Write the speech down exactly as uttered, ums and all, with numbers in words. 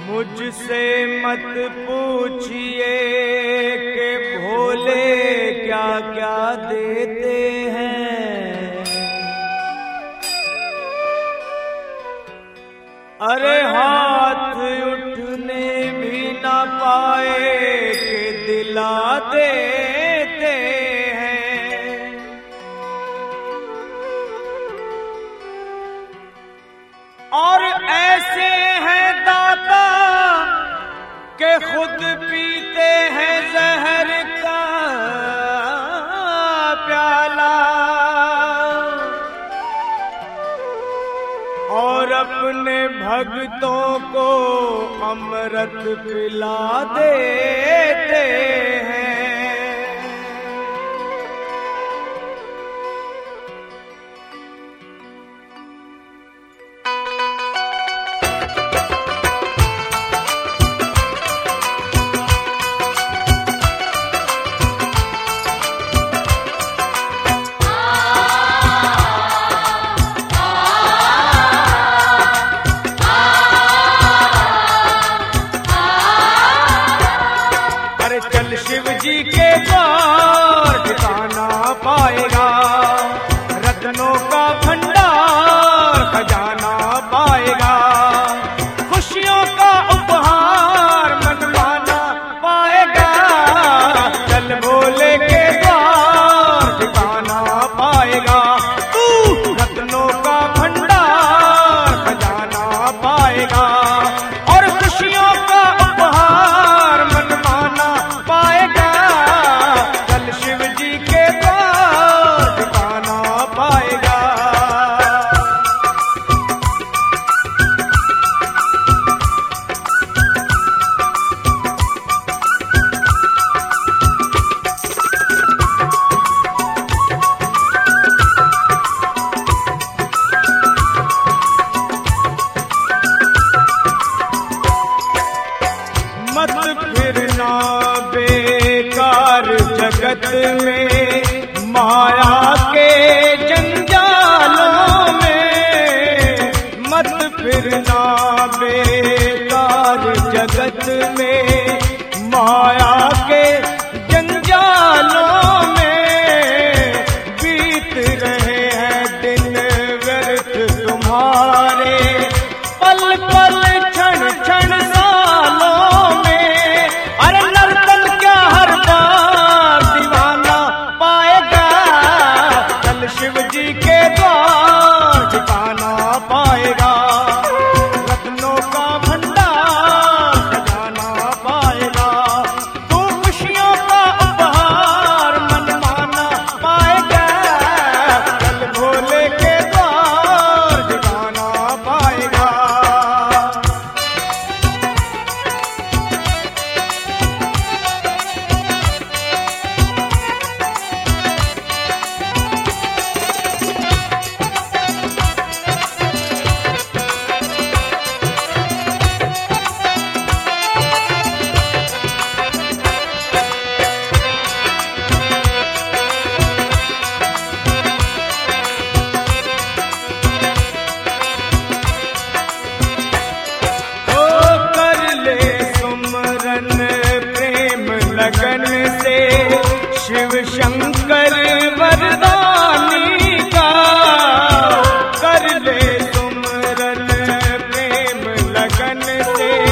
मुझसे मत पूछिए कि भोले क्या क्या देते हैं। अरे हाथ उठने भी ना पाए कि दिला देते हैं। और ऐसे हैं दाता के खुद पीते हैं जहर का प्याला और अपने भक्तों को अमृत पिला देते हैं। शिव जी के द्वार ठिकाना पाएगा, रत्नों का भंडार खजाना पाएगा, खुशियों का उपहार मनमाना पाएगा। चल भोले के द्वार ठिकाना पाएगा, तू रत्नों का भंडार खजाना पाएगा और खुशियों का उपहार मनमाना पाएगा। कल शिव जी के द्वार ठिकाना पाएगा। मत फिरना बेकार जगत में माया के जंजालों में। मत फिरना बेकार जगत में माया के जंजालों में। बीत रहे हैं दिन व्यर्थ तुम्हारे, पल पल क्षण क्षण सालों में। अरे नर्तन क्या हर बार दीवाना पाएगा, कल शिव जी के द्वार ठिकाना पाएगा। रत्नों का भंडार खजाना पाएगा, तू खुशियों का उपहार मनमाना पाएगा। कल भोले के द्वार ठिकाना पाएगा। लगन से शिव शंकर वरदानी का कर ले सुमरन प्रेम लगन से